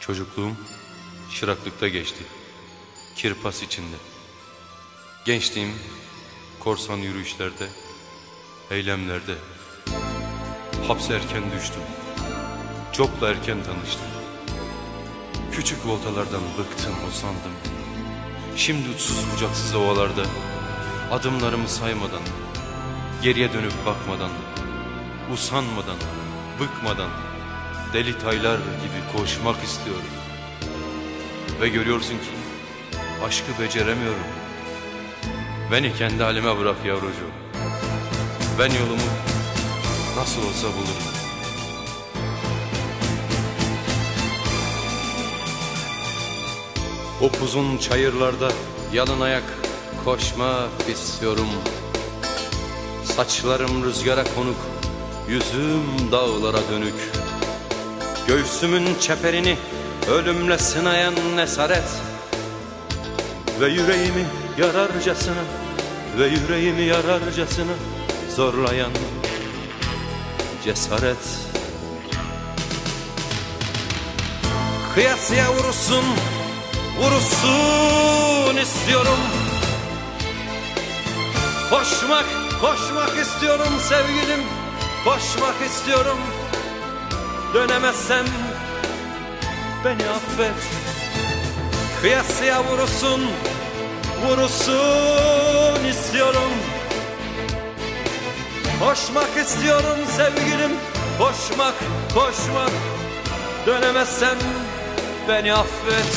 Çocukluğum çıraklıkta geçti, kirpas içinde. Gençliğim korsan yürüyüşlerde, eylemlerde. Hapse erken düştüm, çokla erken tanıştım. Küçük voltalardan bıktım, usandım. Şimdi uçsuz bucaksız ovalarda, adımlarımı saymadan, geriye dönüp bakmadan, usanmadan, bıkmadan, deli taylar gibi koşmak istiyorum. Ve görüyorsun ki aşkı beceremiyorum. Beni kendi halime bırak yavrucuğum. Ben yolumu nasıl olsa bulurum. Upuzun çayırlarda yalın ayak koşmak istiyorum. Saçlarım rüzgara konuk, yüzüm dağlara dönük. Göğsümün çeperini ölümle sınayan nesaret ve yüreğimi yararcasına zorlayan cesaret. Kıyasıya vursun istiyorum. Koşmak istiyorum sevgilim, koşmak istiyorum. Dönemezsem beni affet. Kıyasıya vursun istiyorum. Koşmak istiyorum sevgilim, koşmak. Dönemezsem beni affet.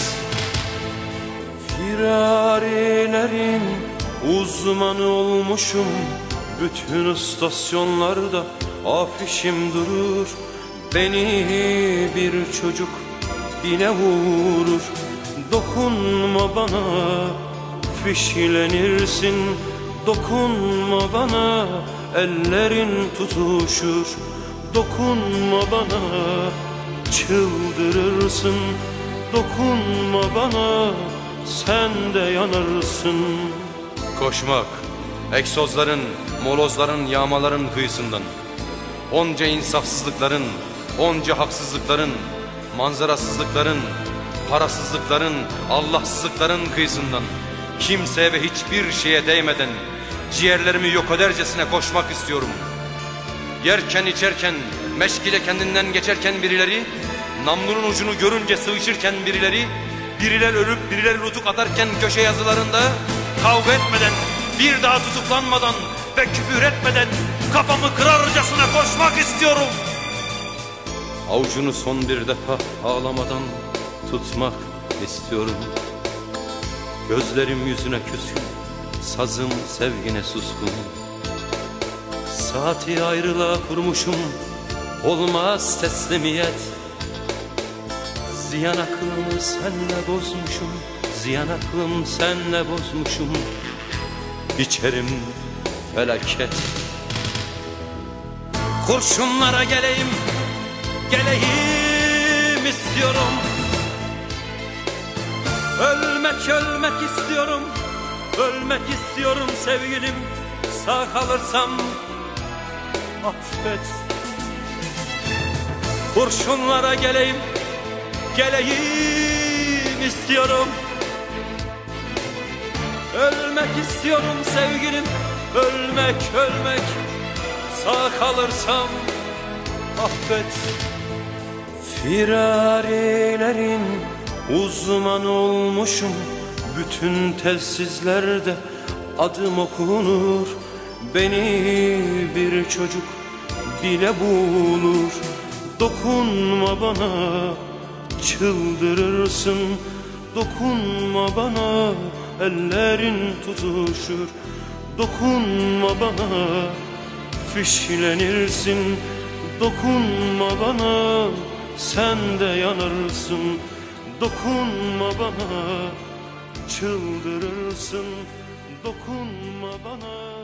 Firarilerin uzmanı olmuşum. Bütün istasyonlarda afişim durur. Beni bir çocuk bile vurur. Dokunma bana, fişlenirsin. Dokunma bana, ellerin tutuşur. Dokunma bana, çıldırırsın. Dokunma bana, sen de yanarsın. Koşmak, egzozların, molozların, yağmaların kıyısından. Onca insafsızlıkların, onca haksızlıkların, manzarasızlıkların, parasızlıkların, Allahsızlıkların kıyısından. Kimseye ve hiçbir şeye değmeden ciğerlerimi yok edercesine koşmak istiyorum. Yerken içerken, meşgile kendinden geçerken birileri, namlunun ucunu görünce sıvışırken birileri, birileri ölüp birileri nutuk atarken köşe yazılarında, kavga etmeden, bir daha tutuklanmadan ve küfür etmeden kafamı kırarcasına koşmak istiyorum. Avucunu son bir defa ağlamadan tutmak istiyorum. Gözlerim yüzüne küskün, sazım sevgine suskun. Saati ayrılığa kurmuşum, olmaz teslimiyet. Ziyan aklımı senle bozmuşum, ziyan aklım senle bozmuşum. İçerim felaket. Kurşunlara geleyim istiyorum. Ölmek istiyorum sevgilim. Sağ kalırsam affet. Kurşunlara geleyim istiyorum. Ölmek istiyorum sevgilim. Ölmek. Sağ kalırsam affet. Firarilerin uzmanı olmuşum. Bütün telsizlerde adım okunur. Beni bir çocuk bile bulur. Dokunma bana, çıldırırsın. Dokunma bana, ellerin tutuşur. Dokunma bana, fişlenirsin. Dokunma bana, sen de yanarsın. Dokunma bana, çıldırırsın. Dokunma bana.